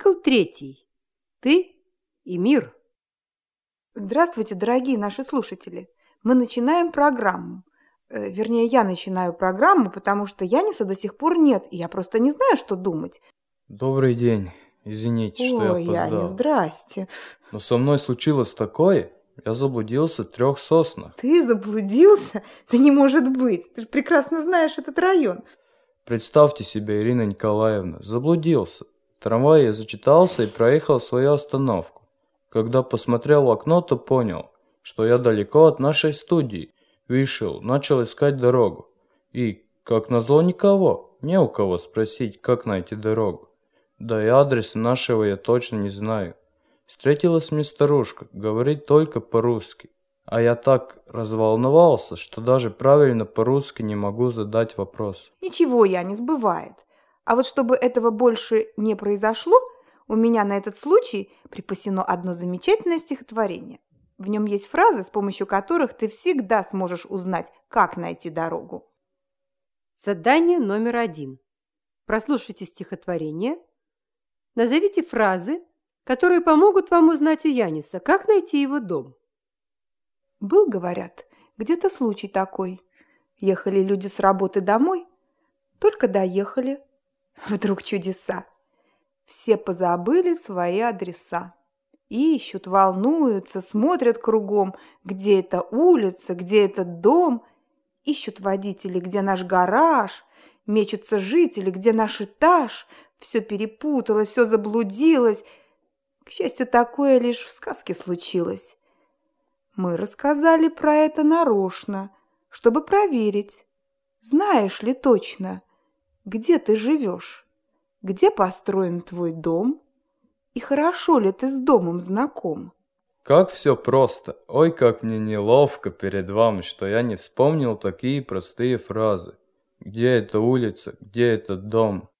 Цикл 3. Ты и мир. Здравствуйте, дорогие наши слушатели. Мы начинаем программу. Вернее, я начинаю программу, потому что Яниса до сих пор нет, и я просто не знаю, что думать. Добрый день. Извините, что я Ой, опоздал. Янис, здрасте. Но со мной случилось такое, я заблудился в 3 соснах. Ты заблудился? Да не может быть. Ты же прекрасно знаешь этот район. Представьте себе, Ирина Николаевна, заблудился. В трамвае я зачитался и проехал свою остановку. Когда посмотрел в окно, то понял, что я далеко от нашей студии. Вышел, начал искать дорогу. И, как назло, никого, не у кого спросить, как найти дорогу. Да и адреса нашего я точно не знаю. Встретилась мне старушка, говорит только по-русски. А я так разволновался, что даже правильно по-русски не могу задать вопрос. Ничего, Янис, бывает. А вот чтобы этого больше не произошло, у меня на этот случай припасено одно замечательное стихотворение. В нем есть фразы, с помощью которых ты всегда сможешь узнать, как найти дорогу. Задание номер 1. Прослушайте стихотворение. Назовите фразы, которые помогут вам узнать у Яниса, как найти его дом. Был, говорят, где-то случай такой. Ехали люди с работы домой, только доехали. Вдруг чудеса. Все позабыли свои адреса. Ищут, волнуются, смотрят кругом, где эта улица, где этот дом. Ищут водители, где наш гараж, мечутся жители, где наш этаж. Все перепуталось, все заблудилось. К счастью, такое лишь в сказке случилось. Мы рассказали про это нарочно, чтобы проверить, знаешь ли точно, где ты живешь, где построен твой дом и хорошо ли ты с домом знаком. Как все просто. Ой, как мне неловко перед вами, что я не вспомнил такие простые фразы. Где эта улица, где этот дом?